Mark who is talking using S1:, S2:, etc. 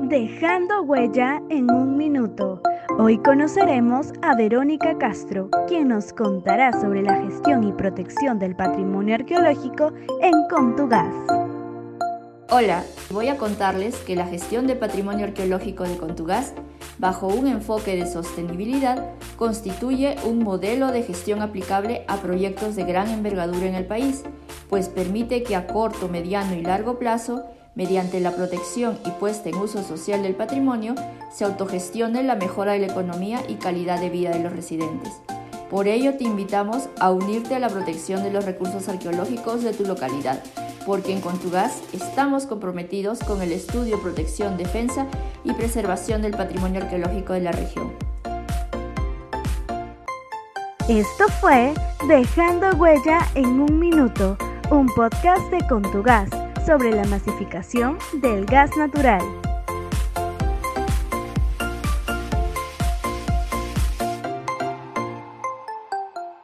S1: Dejando huella en un minuto. Hoy conoceremos a Verónica Castro, quien nos contará sobre la gestión y protección del patrimonio arqueológico en Contugás.
S2: Hola, voy a contarles que la gestión de patrimonio arqueológico de Contugás, bajo un enfoque de sostenibilidad, constituye un modelo de gestión aplicable a proyectos de gran envergadura en el país, pues permite que a corto, mediano y largo plazo, mediante la protección y puesta en uso social del patrimonio, se autogestione la mejora de la economía y calidad de vida de los residentes. Por ello te invitamos a unirte a la protección de los recursos arqueológicos de tu localidad, porque en Contugás estamos comprometidos con el estudio, protección, defensa y preservación del patrimonio arqueológico de la región.
S1: Esto fue Dejando Huella en un Minuto, un podcast de Contugás sobre la masificación del gas natural.